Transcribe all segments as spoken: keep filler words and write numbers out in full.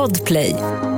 Podplay.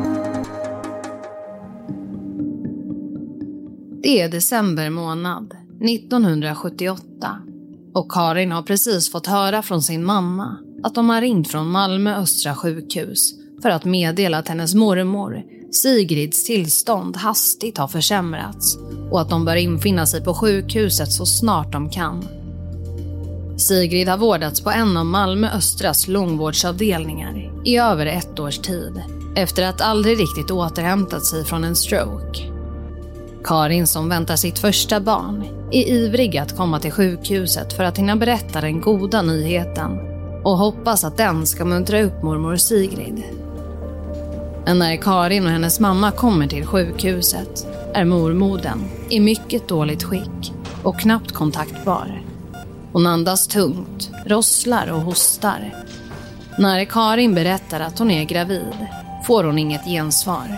Det är december månad nittonhundrasjuttioåtta och Karin har precis fått höra från sin mamma att de har ringt från Malmö Östra sjukhus för att meddela att hennes mormor Sigrids tillstånd hastigt har försämrats och att de bör infinna sig på sjukhuset så snart de kan. Sigrid har vårdats på en av Malmö Östras långvårdsavdelningar i över ett års tid efter att aldrig riktigt återhämtat sig från en stroke. Karin, som väntar sitt första barn, är ivrig att komma till sjukhuset för att hinna berätta den goda nyheten och hoppas att den ska muntra upp mormor Sigrid. Men när Karin och hennes mamma kommer till sjukhuset är mormodern i mycket dåligt skick och knappt kontaktbar. Hon andas tungt, rosslar och hostar. När Karin berättar att hon är gravid får hon inget gensvar.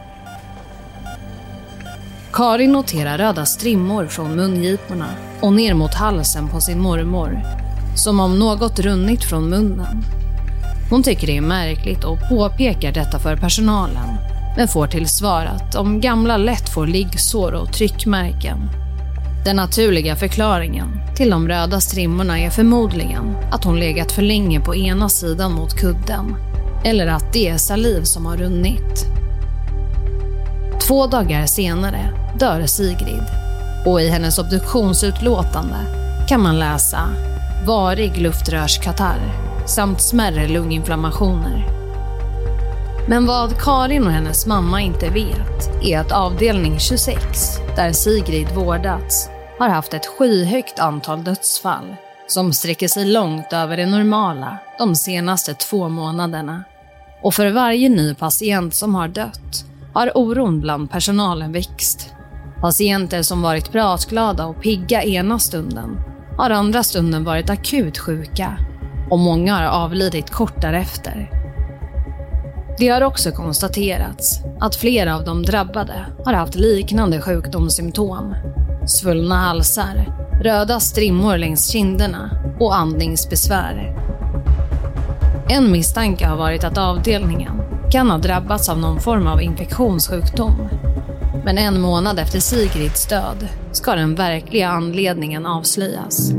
Karin noterar röda strimmor från mungiporna och ner mot halsen på sin mormor, som om något runnit från munnen. Hon tycker det är märkligt och påpekar detta för personalen, men får till svar att de gamla lätt får liggsår och tryckmärken. Den naturliga förklaringen till de röda strimmorna är förmodligen att hon legat för länge på ena sidan mot kudden, eller att det är saliv som har runnit. Två dagar senare dör Sigrid och i hennes obduktionsutlåtande kan man läsa varig luftrörskatarr samt smärre lunginflammationer. Men vad Karin och hennes mamma inte vet är att avdelning tjugosex, där Sigrid vårdats, har haft ett skyhögt antal dödsfall som sträcker sig långt över det normala de senaste två månaderna. Och för varje ny patient som har dött har oron bland personalen växt. Patienter som varit pratglada och pigga ena stunden har andra stunden varit akut sjuka och många har avlidit kort därefter. Det har också konstaterats att flera av de drabbade har haft liknande sjukdomssymptom. Svullna halsar, röda strimmor längs kinderna och andningsbesvär. En misstanke har varit att avdelningen kan ha drabbats av någon form av infektionssjukdom. Men en månad efter Sigrids död ska den verkliga anledningen avslöjas.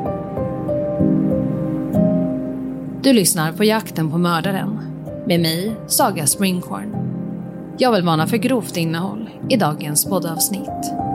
Du lyssnar på Jakten på mördaren med mig, Saga Springhorn. Jag vill varna för grovt innehåll i dagens poddavsnitt.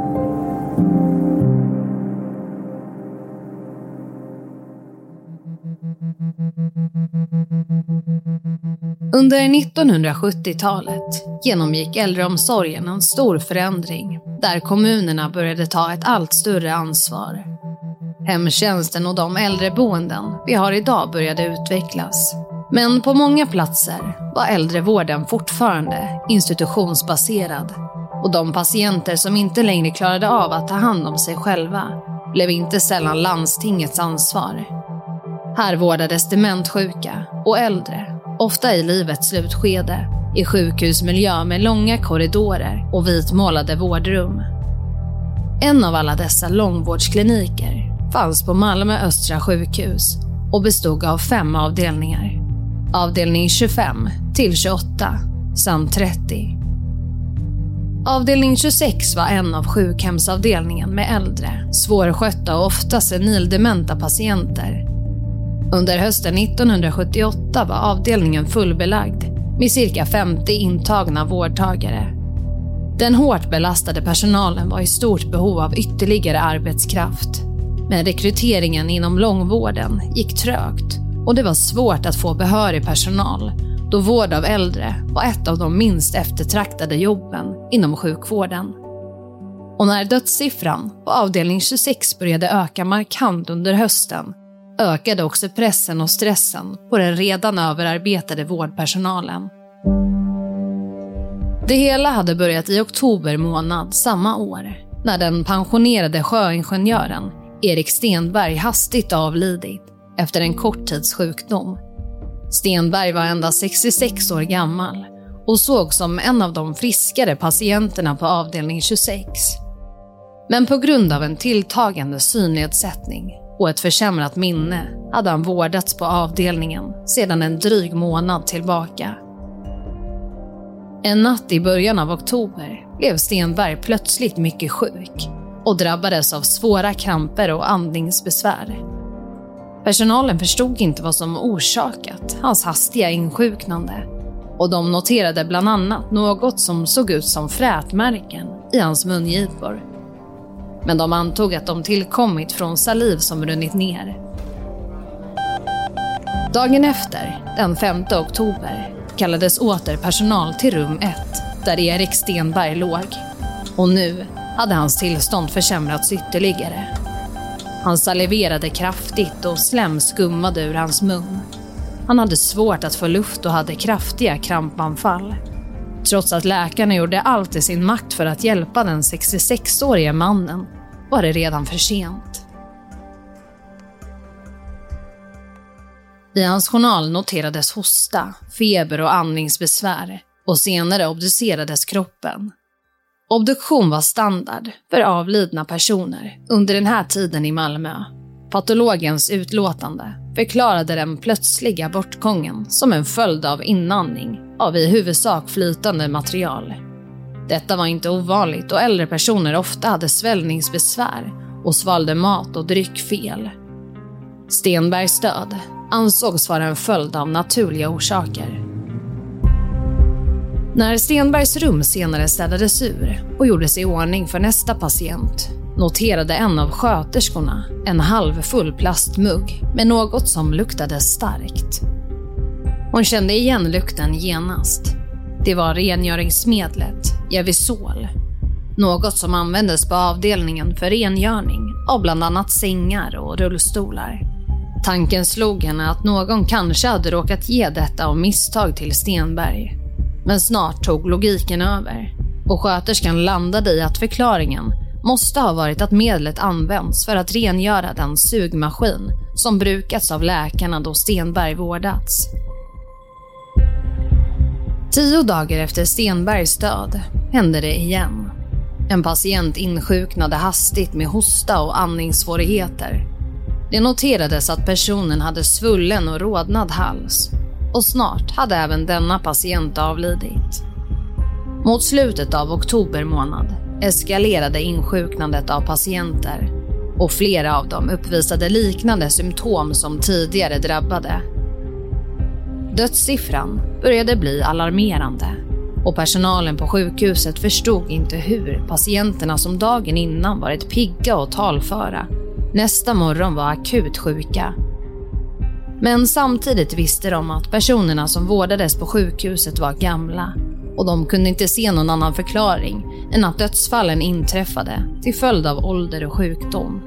Under nittonhundrasjuttiotalet genomgick äldreomsorgen en stor förändring där kommunerna började ta ett allt större ansvar. Hemtjänsten och de äldreboenden vi har idag började utvecklas. Men på många platser var äldrevården fortfarande institutionsbaserad och de patienter som inte längre klarade av att ta hand om sig själva blev inte sällan landstingets ansvar. Här vårdades demenssjuka och äldre, ofta i livets slutskede, i sjukhusmiljö med långa korridorer och vitmålade vårdrum. En av alla dessa långvårdskliniker fanns på Malmö Östra sjukhus och bestod av fem avdelningar. Avdelning tjugofem till tjugoåtta samt trettio. Avdelning tjugosex var en av sjukhemsavdelningen med äldre, svårskötta och ofta senildementa patienter. Under hösten nittonhundrasjuttioåtta var avdelningen fullbelagd med cirka femtio intagna vårdtagare. Den hårt belastade personalen var i stort behov av ytterligare arbetskraft. Men rekryteringen inom långvården gick trögt och det var svårt att få behörig personal då vård av äldre var ett av de minst eftertraktade jobben inom sjukvården. Och när dödssiffran på avdelning tjugosex började öka markant under hösten ökade också pressen och stressen på den redan överarbetade vårdpersonalen. Det hela hade börjat i oktober månad samma år när den pensionerade sjöingenjören Erik Stenberg hastigt avlidit efter en kort tids sjukdom. Stenberg var endast sextiosex år gammal och såg som en av de friskare patienterna på avdelning tjugosex. Men på grund av en tilltagande synnedsättning och ett försämrat minne hade han vårdats på avdelningen sedan en dryg månad tillbaka. En natt i början av oktober blev Stenberg plötsligt mycket sjuk och drabbades av svåra kramper och andningsbesvär. Personalen förstod inte vad som orsakat hans hastiga insjuknande och de noterade bland annat något som såg ut som frätmärken i hans mungipor. Men de antog att de tillkommit från saliv som runnit ner. Dagen efter, den femte oktober, kallades åter personal till rum ett där Erik Stenberg låg. Och nu hade hans tillstånd försämrats ytterligare. Han saliverade kraftigt och slem skummade ur hans mun. Han hade svårt att få luft och hade kraftiga krampanfall. Trots att läkarna gjorde allt i sin makt för att hjälpa den sextiosexårige mannen var det redan för sent. I hans journal noterades hosta, feber och andningsbesvär och senare obducerades kroppen. Obduktion var standard för avlidna personer under den här tiden i Malmö. Patologens utlåtande förklarade den plötsliga bortgången som en följd av inandning av i huvudsak flytande material. Detta var inte ovanligt och äldre personer ofta hade svällningsbesvär och svalde mat och dryck fel. Stenbergs död ansågs vara en följd av naturliga orsaker. När Stenbergs rum senare städades ur och gjordes i ordning för nästa patient noterade en av sköterskorna en halvfull plastmugg med något som luktade starkt. Hon kände igen lukten genast. Det var rengöringsmedlet Gevisol, något som användes på avdelningen för rengöring av bland annat sängar och rullstolar. Tanken slog henne att någon kanske hade råkat ge detta av misstag till Stenberg. Men snart tog logiken över och sköterskan landade i att förklaringen måste ha varit att medlet används för att rengöra den sugmaskin som brukats av läkarna då Stenberg vårdats. Tio dagar efter Stenbergs död hände det igen. En patient insjuknade hastigt med hosta och andningssvårigheter. Det noterades att personen hade svullen och rodnad hals och snart hade även denna patient avlidit. Mot slutet av oktober månad eskalerade insjuknandet av patienter och flera av dem uppvisade liknande symptom som tidigare drabbade. Dödssiffran började bli alarmerande och personalen på sjukhuset förstod inte hur patienterna som dagen innan varit pigga och talföra nästa morgon var akut sjuka. Men samtidigt visste de att personerna som vårdades på sjukhuset var gamla och de kunde inte se någon annan förklaring än att dödsfallen inträffade till följd av ålder och sjukdom.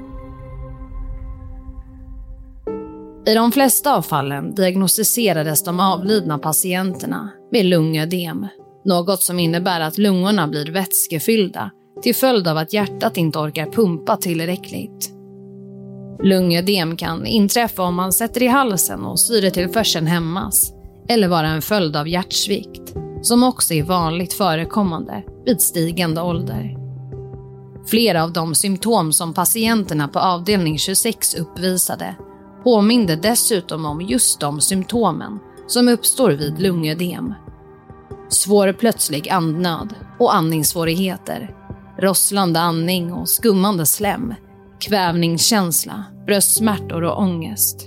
I de flesta av fallen diagnostiserades de avlidna patienterna med lungödem, något som innebär att lungorna blir vätskefyllda till följd av att hjärtat inte orkar pumpa tillräckligt. Lungödem kan inträffa om man sätter i halsen och syretillförseln hämmas eller vara en följd av hjärtsvikt, som också är vanligt förekommande vid stigande ålder. Flera av de symptom som patienterna på avdelning tjugosex uppvisade påminde dessutom om just de symptomen som uppstår vid lungödem. Svår plötslig andnöd och andningssvårigheter, rosslande andning och skummande slem, kvävningskänsla, bröstsmärtor och ångest.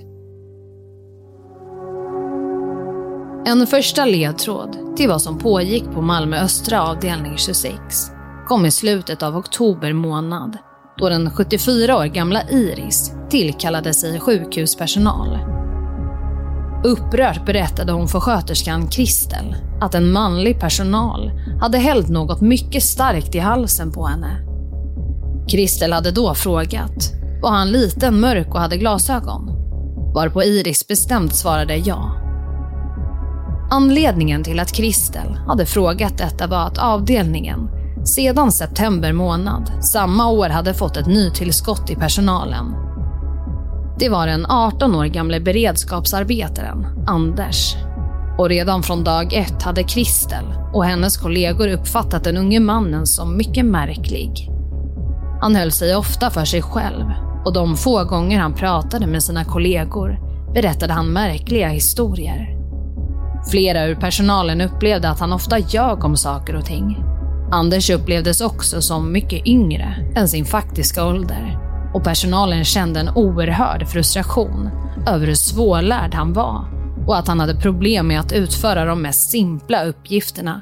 En första ledtråd till vad som pågick på Malmö östra avdelning tjugosex kom i slutet av oktober månad, då den sjuttiofyra år gamla Iris tillkallade sig sjukhuspersonal. Upprört berättade hon för sköterskan Kristel att en manlig personal hade hällt något mycket starkt i halsen på henne. Kristel hade då frågat, var han liten, mörk och hade glasögon? Varpå Iris bestämt svarade ja. Anledningen till att Kristel hade frågat detta var att avdelningen sedan september månad samma år hade fått ett nytillskott i personalen. Det var den arton år gamla beredskapsarbetaren Anders. Och redan från dag ett hade Kristel och hennes kollegor uppfattat den unge mannen som mycket märklig. Han höll sig ofta för sig själv och de få gånger han pratade med sina kollegor berättade han märkliga historier. Flera ur personalen upplevde att han ofta ljög om saker och ting. Anders upplevdes också som mycket yngre än sin faktiska ålder, och personalen kände en oerhörd frustration över hur svårlärd han var och att han hade problem med att utföra de mest simpla uppgifterna.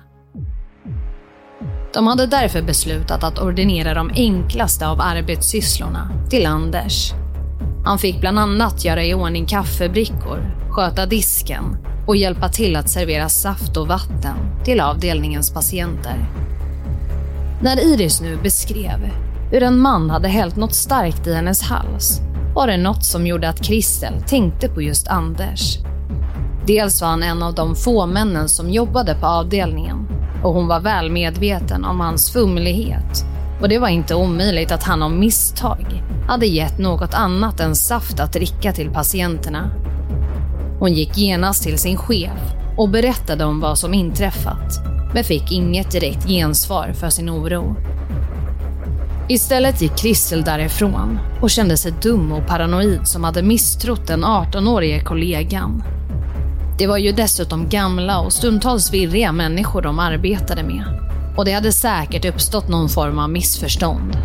De hade därför beslutat att ordinera de enklaste av arbetssysslorna till Anders. Han fick bland annat göra i ordning kaffebrickor, sköta disken och hjälpa till att servera saft och vatten till avdelningens patienter. När Iris nu beskrev hur en man hade hällt något starkt i hennes hals var det något som gjorde att Kristel tänkte på just Anders. Dels var han en av de få männen som jobbade på avdelningen och hon var väl medveten om hans fumlighet, och det var inte omöjligt att han av misstag hade gett något annat än saft att dricka till patienterna. Hon gick genast till sin chef och berättade om vad som inträffat, men fick inget direkt gensvar för sin oro. Istället gick Kristel därifrån och kände sig dum och paranoid som hade misstrott den arton-årige kollegan. Det var ju dessutom gamla och stundtals virriga människor de arbetade med, och det hade säkert uppstått någon form av missförstånd.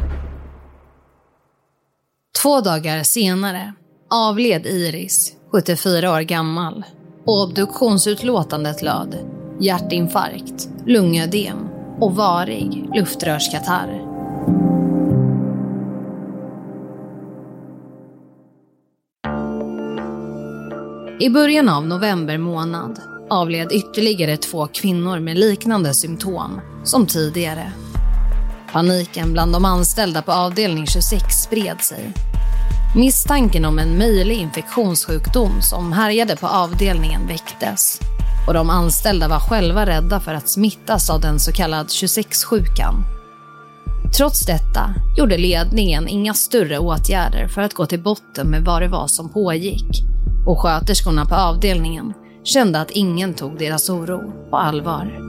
Två dagar senare avled Iris, sjuttiofyra år gammal, och obduktionsutlåtandet löd hjärtinfarkt, lungödem och varig luftrörskatarr. I början av november månad avled ytterligare två kvinnor med liknande symptom som tidigare. Paniken bland de anställda på avdelning tjugosex spred sig. Misstanken om en möjlig infektionssjukdom som härjade på avdelningen väcktes, och de anställda var själva rädda för att smittas av den så kallad tjugosex-sjukan. Trots detta gjorde ledningen inga större åtgärder för att gå till botten med vad det var som pågick, och sköterskorna på avdelningen kände att ingen tog deras oro på allvar.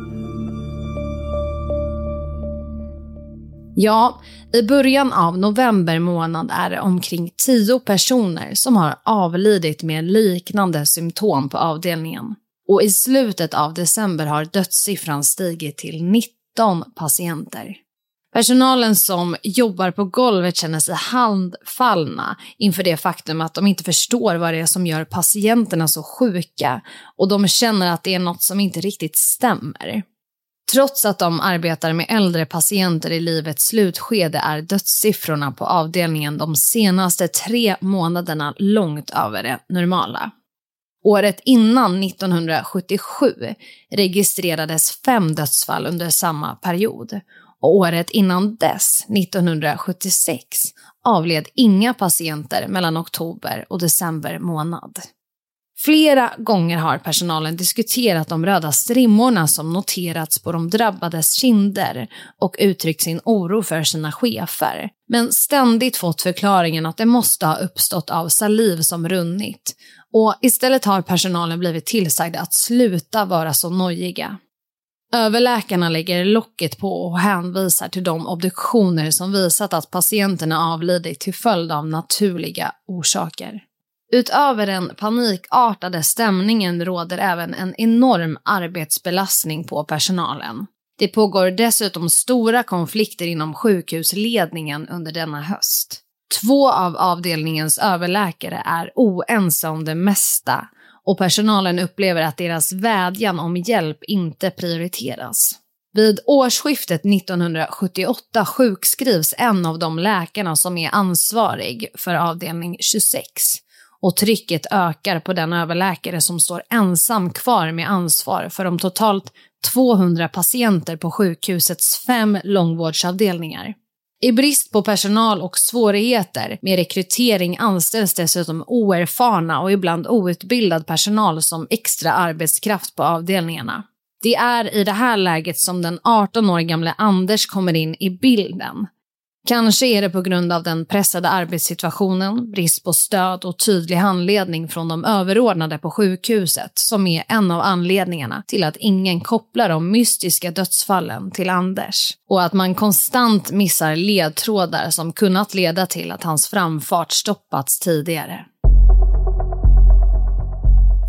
Ja, i början av november månad är det omkring tio personer som har avlidit med liknande symptom på avdelningen. Och i slutet av december har dödssiffran stigit till nitton patienter. Personalen som jobbar på golvet känner sig handfallna inför det faktum att de inte förstår vad det är som gör patienterna så sjuka, och de känner att det är något som inte riktigt stämmer. Trots att de arbetar med äldre patienter i livets slutskede är dödssiffrorna på avdelningen de senaste tre månaderna långt över det normala. Året innan nittonhundrasjuttiosju registrerades fem dödsfall under samma period, och året innan dess, nittonhundrasjuttiosex, avled inga patienter mellan oktober och december månad. Flera gånger har personalen diskuterat de röda strimmorna som noterats på de drabbades kinder och uttryckt sin oro för sina chefer, men ständigt fått förklaringen att det måste ha uppstått av saliv som runnit, och istället har personalen blivit tillsagda att sluta vara så nojiga. Överläkarna lägger locket på och hänvisar till de obduktioner som visat att patienterna avlidit till följd av naturliga orsaker. Utöver den panikartade stämningen råder även en enorm arbetsbelastning på personalen. Det pågår dessutom stora konflikter inom sjukhusledningen under denna höst. Två av avdelningens överläkare är oense om det mesta, och personalen upplever att deras vädjan om hjälp inte prioriteras. Vid årsskiftet nittonhundrasjuttioåtta sjukskrivs en av de läkarna som är ansvarig för avdelning tjugosex, och trycket ökar på den överläkare som står ensam kvar med ansvar för de totalt tvåhundra patienter på sjukhusets fem långvårdsavdelningar. I brist på personal och svårigheter med rekrytering anställs dessutom oerfarna och ibland outbildad personal som extra arbetskraft på avdelningarna. Det är i det här läget som den arton år gamla Anders kommer in i bilden. Kanske är det på grund av den pressade arbetssituationen, brist på stöd och tydlig handledning från de överordnade på sjukhuset som är en av anledningarna till att ingen kopplar de mystiska dödsfallen till Anders, och att man konstant missar ledtrådar som kunnat leda till att hans framfart stoppats tidigare.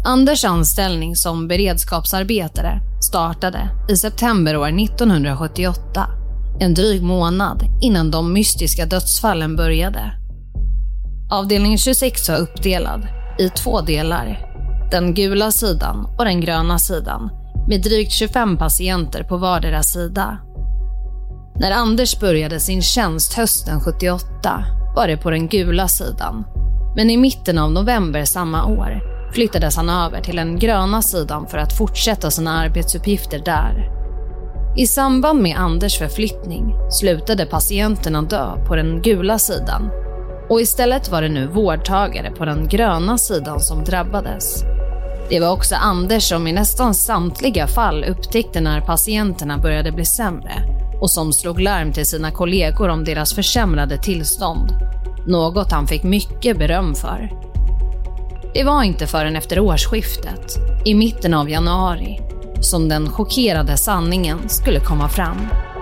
Anders anställning som beredskapsarbetare startade i september år nittonhundrasjuttioåtta, en dryg månad innan de mystiska dödsfallen började. Avdelning tjugosex var uppdelad i två delar, den gula sidan och den gröna sidan, med drygt tjugofem patienter på vardera sida. När Anders började sin tjänst hösten sjuttioåtta var det på den gula sidan, men i mitten av november samma år flyttades han över till den gröna sidan för att fortsätta sina arbetsuppgifter där. I samband med Anders förflyttning slutade patienterna dö på den gula sidan, och istället var det nu vårdtagare på den gröna sidan som drabbades. Det var också Anders som i nästan samtliga fall upptäckte när patienterna började bli sämre och som slog larm till sina kollegor om deras försämrade tillstånd, något han fick mycket beröm för. Det var inte förrän efter årsskiftet, i mitten av januari, som den chockerade sanningen skulle komma fram.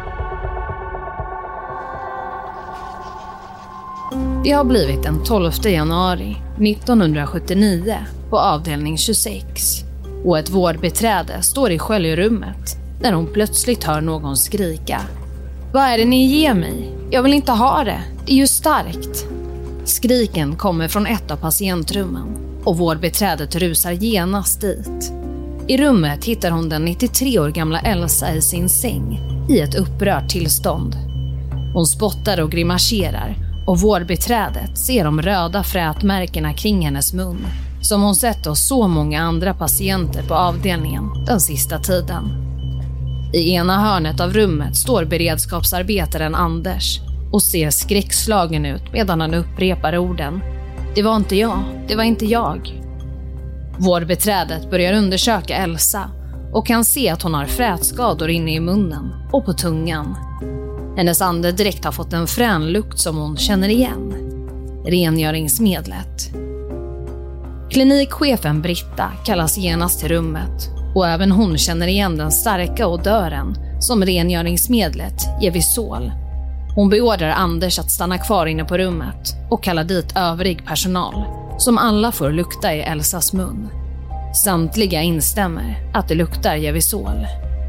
Det har blivit den tolfte januari nittonhundrasjuttionio på avdelning tjugosex, och ett vårdbiträde står i sköljrummet när hon plötsligt hör någon skrika: "Vad är det ni ger mig? Jag vill inte ha det, det är ju starkt." Skriken kommer från ett av patientrummen och vårdbiträdet rusar genast dit. I rummet hittar hon den nittiotre år gamla Elsa i sin säng i ett upprört tillstånd. Hon spottar och grimaserar, och vårdbiträdet ser de röda frätmärkena kring hennes mun som hon sett hos så många andra patienter på avdelningen den sista tiden. I ena hörnet av rummet står beredskapsarbetaren Anders och ser skräckslagen ut medan han upprepar orden: "Det var inte jag, det var inte jag." Vårdbiträdet börjar undersöka Elsa och kan se att hon har frätskador inne i munnen och på tungan. Hennes andedräkt har fått en frän lukt som hon känner igen: rengöringsmedlet. Klinikchefen Britta kallas genast till rummet, och även hon känner igen den starka odören som rengöringsmedlet Gevisol. Hon beordrar Anders att stanna kvar inne på rummet och kallar dit övrig personal, som alla får lukta i Elsas mun. Samtliga instämmer att det luktar Gevisol.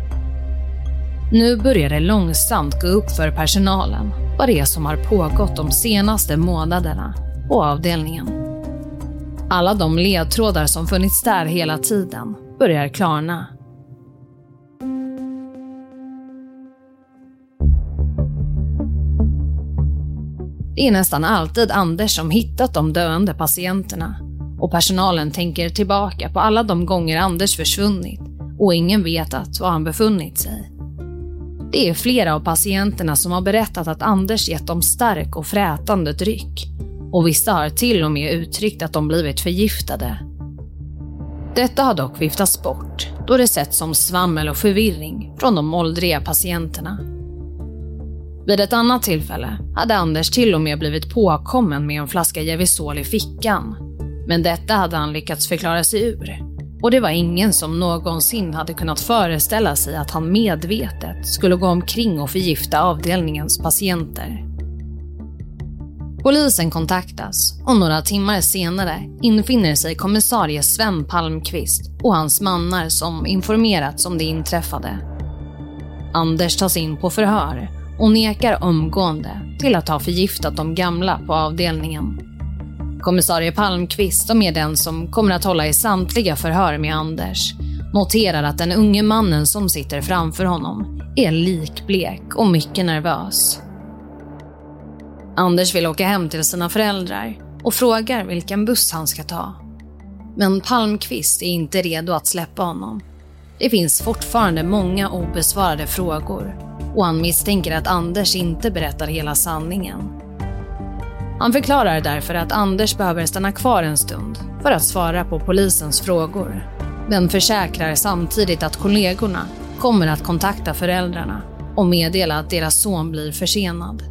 Nu börjar det långsamt gå upp för personalen vad det är som har pågått de senaste månaderna på avdelningen. Alla de ledtrådar som funnits där hela tiden börjar klarna. Det är nästan alltid Anders som hittat de döende patienterna, och personalen tänker tillbaka på alla de gånger Anders försvunnit och ingen vetat var han befunnit sig. Det är flera av patienterna som har berättat att Anders gett dem stark och frätande dryck, och vissa har till och med uttryckt att de blivit förgiftade. Detta har dock viftats bort då det setts som svammel och förvirring från de åldriga patienterna. Vid ett annat tillfälle hade Anders till och med blivit påkommen med en flaska Gevisol i fickan, men detta hade han lyckats förklara sig ur, och det var ingen som någonsin hade kunnat föreställa sig att han medvetet skulle gå omkring och förgifta avdelningens patienter. Polisen kontaktas, och några timmar senare infinner sig kommissarie Sven Palmqvist och hans mannar som informerats om det inträffade. Anders tas in på förhör och nekar omgående till att ha förgiftat de gamla på avdelningen. Kommissarie Palmqvist, som är den som kommer att hålla i samtliga förhör med Anders, noterar att den unge mannen som sitter framför honom är likblek och mycket nervös. Anders vill åka hem till sina föräldrar och frågar vilken buss han ska ta. Men Palmqvist är inte redo att släppa honom. Det finns fortfarande många obesvarade frågor, och han misstänker att Anders inte berättar hela sanningen. Han förklarar därför att Anders behöver stanna kvar en stund för att svara på polisens frågor, men försäkrar samtidigt att kollegorna kommer att kontakta föräldrarna och meddela att deras son blir försenad.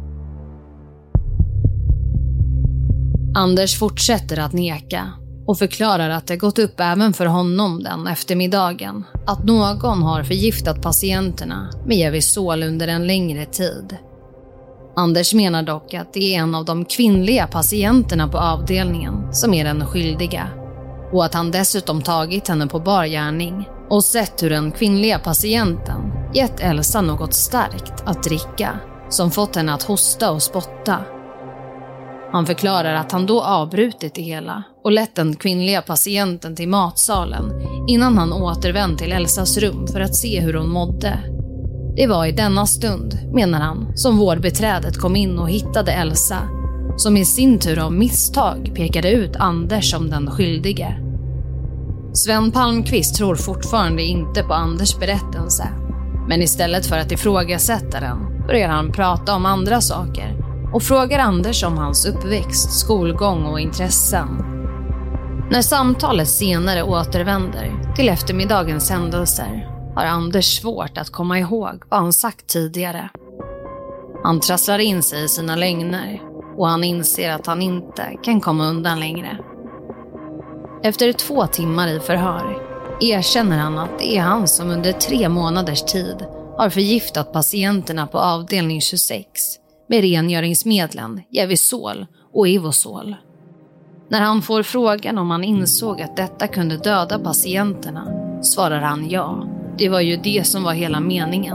Anders fortsätter att neka och förklarar att det gått upp även för honom den eftermiddagen att någon har förgiftat patienterna med Gevisol under en längre tid. Anders menar dock att det är en av de kvinnliga patienterna på avdelningen som är den skyldiga. och att han dessutom tagit henne på bar gärning och sett hur den kvinnliga patienten gett Elsa något starkt att dricka som fått henne att hosta och spotta. Han förklarar att han då avbrutit det hela och lett den kvinnliga patienten till matsalen innan han återvänt till Elsas rum för att se hur hon mådde. Det var i denna stund, menar han, som vårdbiträdet kom in och hittade Elsa, som i sin tur av misstag pekade ut Anders som den skyldige. Sven Palmqvist tror fortfarande inte på Anders berättelse, men istället för att ifrågasätta den börjar han prata om andra saker och frågar Anders om hans uppväxt, skolgång och intressen. När samtalet senare återvänder till eftermiddagens händelser har Anders svårt att komma ihåg vad han sagt tidigare. Han trasslar in sig i sina lögner och han inser att han inte kan komma undan längre. Efter två timmar i förhör erkänner han att det är han som under tre månaders tid har förgiftat patienterna på avdelning tjugosex med rengöringsmedlen Gevisol och Ivosol. När han får frågan om han insåg att detta kunde döda patienterna svarar han ja. Det var ju det som var hela meningen.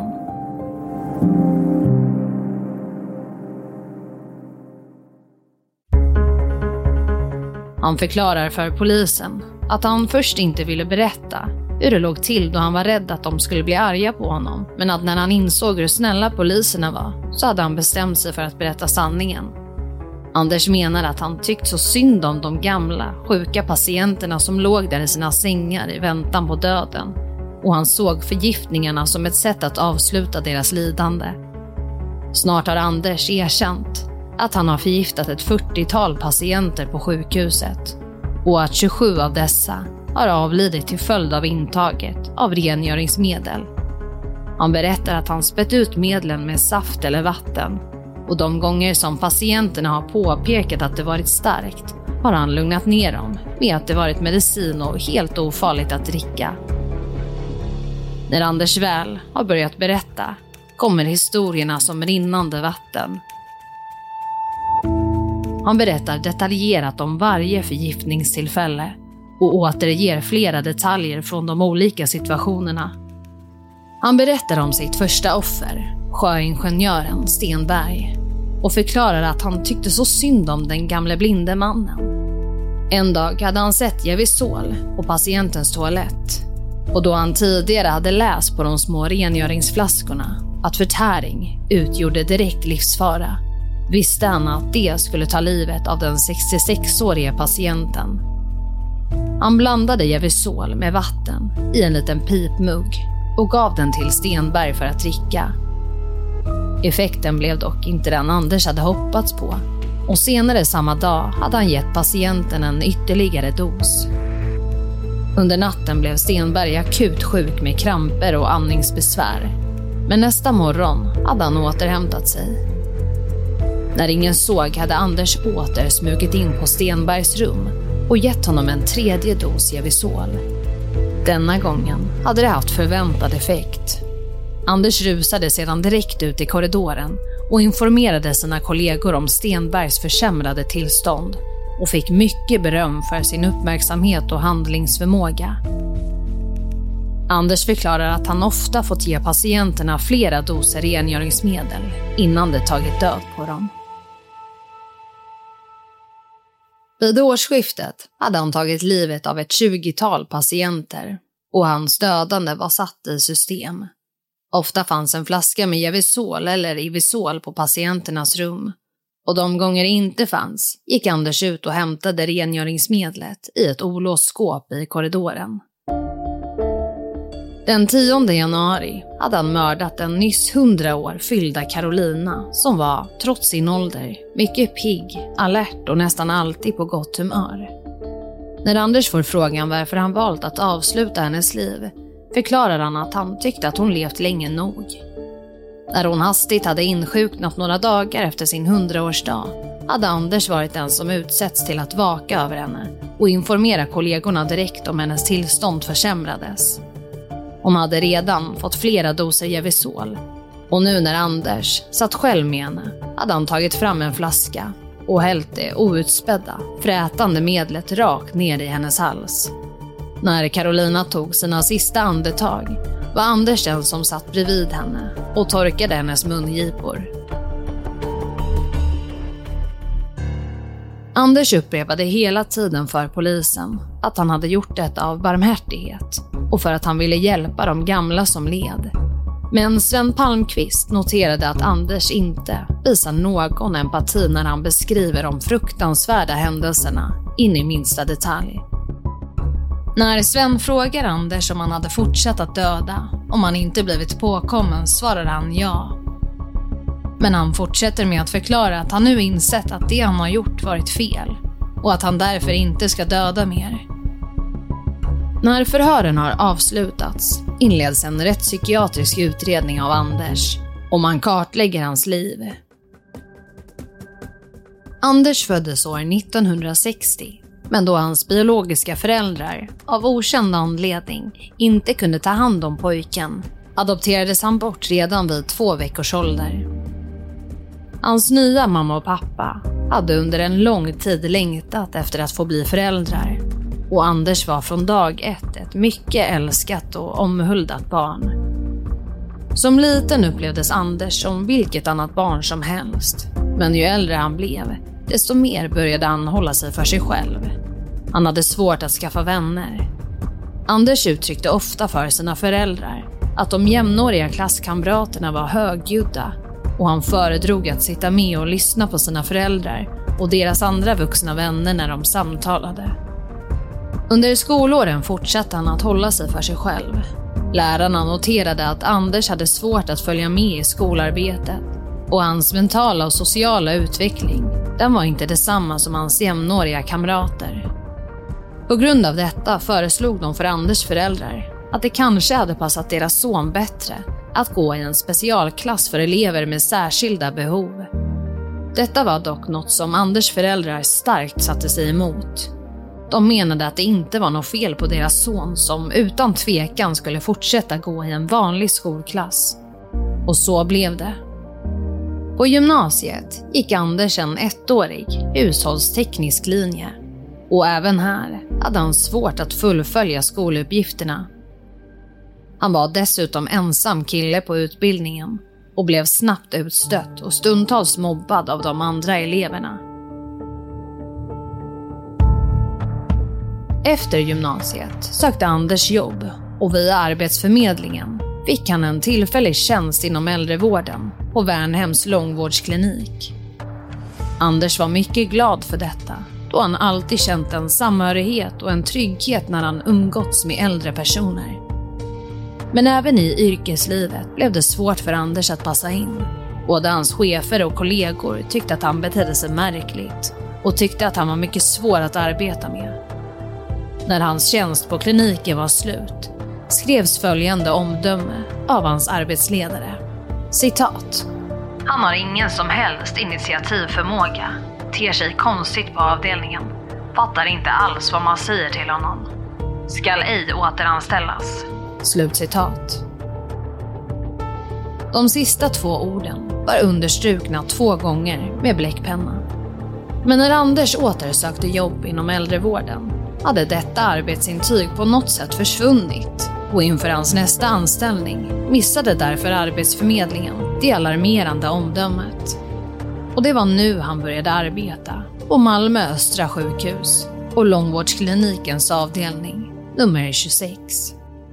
Han förklarar för polisen att han först inte ville berätta hur det låg till då han var rädd att de skulle bli arga på honom, men att när han insåg hur snälla poliserna var så hade han bestämt sig för att berätta sanningen. Anders menar att han tyckt så synd om de gamla, sjuka patienterna som låg där i sina sängar i väntan på döden, och han såg förgiftningarna som ett sätt att avsluta deras lidande. Snart har Anders erkänt att han har förgiftat ett fyrtiotal patienter på sjukhuset och att tjugosju av dessa har avlidit till följd av intaget av rengöringsmedel. Han berättar att han spett ut medlen med saft eller vatten, och de gånger som patienterna har påpekat att det varit starkt har han lugnat ner dem med att det varit medicin och helt ofarligt att dricka. När Anders väl har börjat berätta kommer historierna som rinnande vatten. Han berättar detaljerat om varje förgiftningstillfälle och återger flera detaljer från de olika situationerna. Han berättar om sitt första offer, sjöingenjören Stenberg, och förklarar att han tyckte så synd om den gamle blinde mannen. En dag hade han sett Gevisol på patientens toalett, och då han tidigare hade läst på de små rengöringsflaskorna att förtäring utgjorde direkt livsfara, visste han att det skulle ta livet av den sextiosexårige patienten. Han blandade Gevisol med vatten i en liten pipmugg och gav den till Stenberg för att dricka. Effekten blev dock inte den Anders hade hoppats på, och senare samma dag hade han gett patienten en ytterligare dos. Under natten blev Stenberg akut sjuk med kramper och andningsbesvär, men nästa morgon hade han återhämtat sig. När ingen såg hade Anders åter smugit in på Stenbergs rum och gett honom en tredje dos Gevisol. Denna gången hade det haft förväntad effekt. Anders rusade sedan direkt ut i korridoren och informerade sina kollegor om Stenbergs försämrade tillstånd och fick mycket beröm för sin uppmärksamhet och handlingsförmåga. Anders förklarar att han ofta fått ge patienterna flera doser rengöringsmedel innan det tagit död på dem. Vid årsskiftet hade han tagit livet av ett tjugotal patienter och hans dödande var satt i system. Ofta fanns en flaska med Gevisol eller Ivosol på patienternas rum, och de gånger det inte fanns gick Anders ut och hämtade rengöringsmedlet i ett olåst skåp i korridoren. Den tionde januari hade han mördat en nyss hundra år fyllda Carolina som var, trots sin ålder, mycket pigg, alert och nästan alltid på gott humör. När Anders får frågan varför han valt att avsluta hennes liv förklarar han att han tyckte att hon levt länge nog. När hon hastigt hade insjuknat några dagar efter sin hundraårsdag hade Anders varit den som utsätts till att vaka över henne och informera kollegorna direkt om hennes tillstånd försämrades. Hon hade redan fått flera doser Gevisol, och nu när Anders satt själv med henne hade han tagit fram en flaska och hällt det outspädda, frätande medlet rakt ner i hennes hals. När Carolina tog sina sista andetag var Anders den som satt bredvid henne och torkade hennes mungipor. Anders upprepade hela tiden för polisen att han hade gjort detta av barmhärtighet och för att han ville hjälpa de gamla som led. Men Sven Palmqvist noterade att Anders inte visar någon empati när han beskriver de fruktansvärda händelserna in i minsta detalj. När Sven frågar Anders om han hade fortsatt att döda om han inte blivit påkommen svarar han ja. Men han fortsätter med att förklara att han nu insett att det han har gjort varit fel och att han därför inte ska döda mer. När förhören har avslutats inleds en rättspsykiatrisk utredning av Anders och man kartlägger hans liv. Anders föddes år nittonhundrasextio, men då hans biologiska föräldrar av okänd anledning inte kunde ta hand om pojken adopterades han bort redan vid två veckors ålder. Hans nya mamma och pappa hade under en lång tid längtat efter att få bli föräldrar och Anders var från dag ett ett mycket älskat och omhuldat barn. Som liten upplevdes Anders som vilket annat barn som helst, men ju äldre han blev, desto mer började han hålla sig för sig själv. Han hade svårt att skaffa vänner. Anders uttryckte ofta för sina föräldrar att de jämnåriga klasskamraterna var högljudda och han föredrog att sitta med och lyssna på sina föräldrar och deras andra vuxna vänner när de samtalade. Under skolåren fortsatte han att hålla sig för sig själv. Lärarna noterade att Anders hade svårt att följa med i skolarbetet och hans mentala och sociala utveckling, den var inte detsamma som hans jämnåriga kamrater. På grund av detta föreslog de för Anders föräldrar att det kanske hade passat deras son bättre att gå i en specialklass för elever med särskilda behov. Detta var dock något som Anders föräldrar starkt satte sig emot. De menade att det inte var något fel på deras son som utan tvekan skulle fortsätta gå i en vanlig skolklass. Och så blev det. På gymnasiet gick Anders en ettårig hushållsteknisk linje. Och även här hade han svårt att fullfölja skoluppgifterna. Han var dessutom ensam kille på utbildningen och blev snabbt utstött och stundtals mobbad av de andra eleverna. Efter gymnasiet sökte Anders jobb och via Arbetsförmedlingen fick han en tillfällig tjänst inom äldrevården på Värnhems långvårdsklinik. Anders var mycket glad för detta då han alltid känt en samhörighet och en trygghet när han umgåtts med äldre personer. Men även i yrkeslivet blev det svårt för Anders att passa in. Både hans chefer och kollegor tyckte att han betedde sig märkligt och tyckte att han var mycket svår att arbeta med. När hans tjänst på kliniken var slut skrevs följande omdöme av hans arbetsledare. Citat. Han har ingen som helst initiativförmåga. Ter sig konstigt på avdelningen. Fattar inte alls vad man säger till honom. Skall ej återanställas. Slutcitat. De sista två orden var understrukna två gånger med bläckpenna. Men när Anders återsökte jobb inom äldrevården hade detta arbetsintyg på något sätt försvunnit och inför hans nästa anställning missade därför Arbetsförmedlingen det alarmerande omdömet. Och det var nu han började arbeta på Malmö Östra sjukhus och långvårdsklinikens avdelning nummer tjugosex.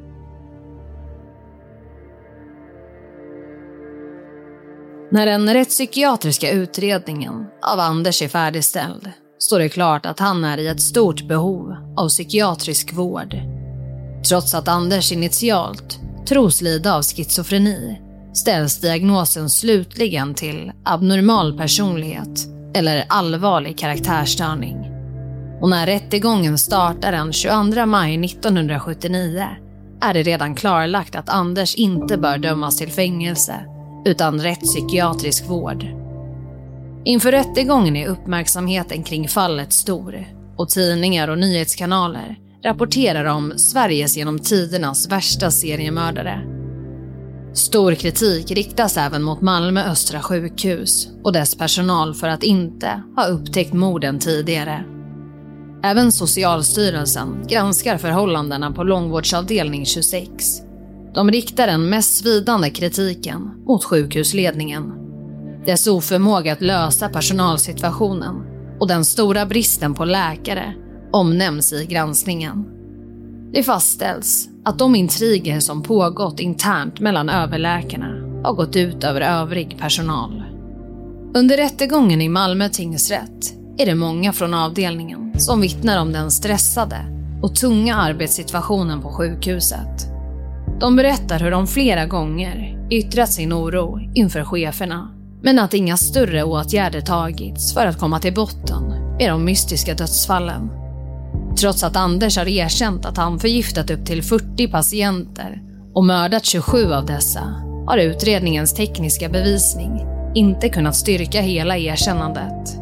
När den rättspsykiatriska utredningen av Anders är färdigställd står det klart att han är i ett stort behov av psykiatrisk vård. Trots att Anders initialt tros lida av schizofreni ställs diagnosen slutligen till abnormal personlighet eller allvarlig karaktärsstörning. Och när rättegången startar den tjugoandra maj nittonhundrasjuttionio är det redan klarlagt att Anders inte bör dömas till fängelse utan rättspsykiatrisk vård. Inför rättegången är uppmärksamheten kring fallet stor och tidningar och nyhetskanaler rapporterar om Sveriges genom tidernas värsta seriemördare. Stor kritik riktas även mot Malmö Östra sjukhus och dess personal för att inte ha upptäckt morden tidigare. Även Socialstyrelsen granskar förhållandena på långvårdsavdelning tjugosex. De riktar den mest svidande kritiken mot sjukhusledningen. Dess oförmåga att lösa personalsituationen och den stora bristen på läkare omnämns i granskningen. Det fastställs att de intriger som pågått internt mellan överläkarna har gått ut över övrig personal. Under rättegången i Malmö tingsrätt är det många från avdelningen som vittnar om den stressade och tunga arbetssituationen på sjukhuset. De berättar hur de flera gånger yttrat sin oro inför cheferna, men att inga större åtgärder tagits för att komma till botten med de mystiska dödsfallen. Trots att Anders har erkänt att han förgiftat upp till fyrtio patienter och mördat tjugosju av dessa, har utredningens tekniska bevisning inte kunnat styrka hela erkännandet.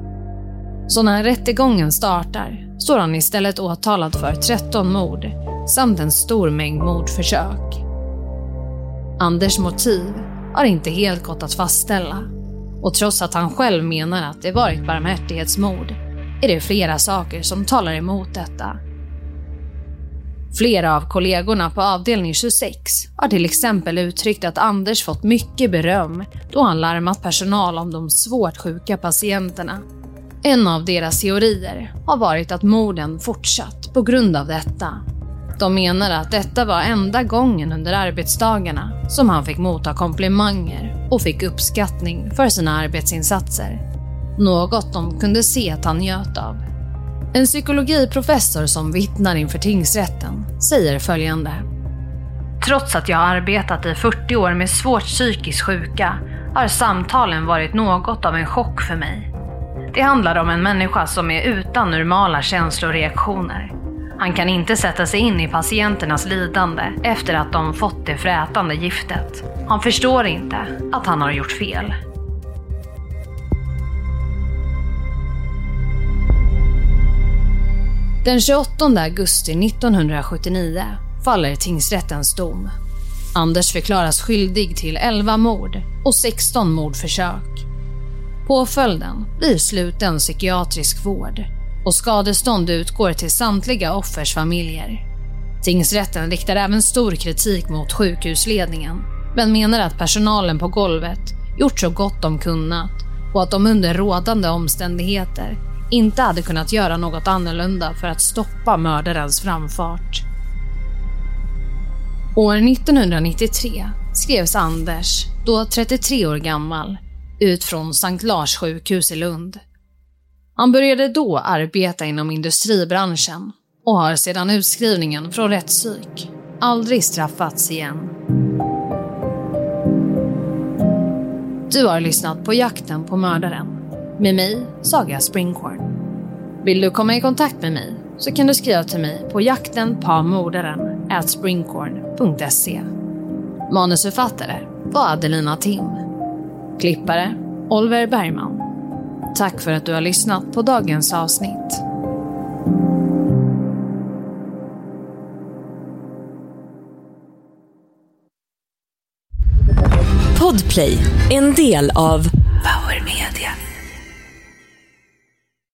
Så när rättegången startar står han istället åtalad för tretton mord samt en stor mängd mordförsök. Anders motiv har inte helt gått att fastställa, och trots att han själv menar att det varit barmhärtighetsmord är det flera saker som talar emot detta. Flera av kollegorna på avdelning tjugosex har till exempel uttryckt att Anders fått mycket beröm då han larmat personal om de svårt sjuka patienterna. En av deras teorier har varit att morden fortsatt på grund av detta. De menar att detta var enda gången under arbetsdagarna som han fick motta komplimanger och fick uppskattning för sina arbetsinsatser. Något de kunde se att han njöt av. En psykologiprofessor som vittnar inför tingsrätten säger följande: Trots att jag har arbetat i fyrtio år med svårt psykiskt sjuka har samtalen varit något av en chock för mig. Det handlar om en människa som är utan normala känsloreaktioner. Han kan inte sätta sig in i patienternas lidande efter att de fått det frätande giftet. Han förstår inte att han har gjort fel. Den tjugoåttonde augusti nittonhundrasjuttionio faller tingsrättens dom. Anders förklaras skyldig till elva mord och sexton mordförsök. Påföljden blir sluten psykiatrisk vård och skadestånd utgår till samtliga offers familjer. Tingsrätten riktar även stor kritik mot sjukhusledningen, men menar att personalen på golvet gjort så gott de kunnat och att de under rådande omständigheter inte hade kunnat göra något annorlunda för att stoppa mördarens framfart. År nittonhundranittiotre skrevs Anders, då trettiotre år gammal, ut från Sankt Lars sjukhus i Lund. Han började då arbeta inom industribranschen och har sedan utskrivningen från rättspsyk aldrig straffats igen. Du har lyssnat på Jakten på mördaren med mig, Saga Springhorn. Vill du komma i kontakt med mig så kan du skriva till mig på jaktenpamordaren at springhorn punkt se. Manusförfattare var Adelina Tim. Klippare Oliver Bergman. Tack för att du har lyssnat på dagens avsnitt. Podplay, en del av Power Media.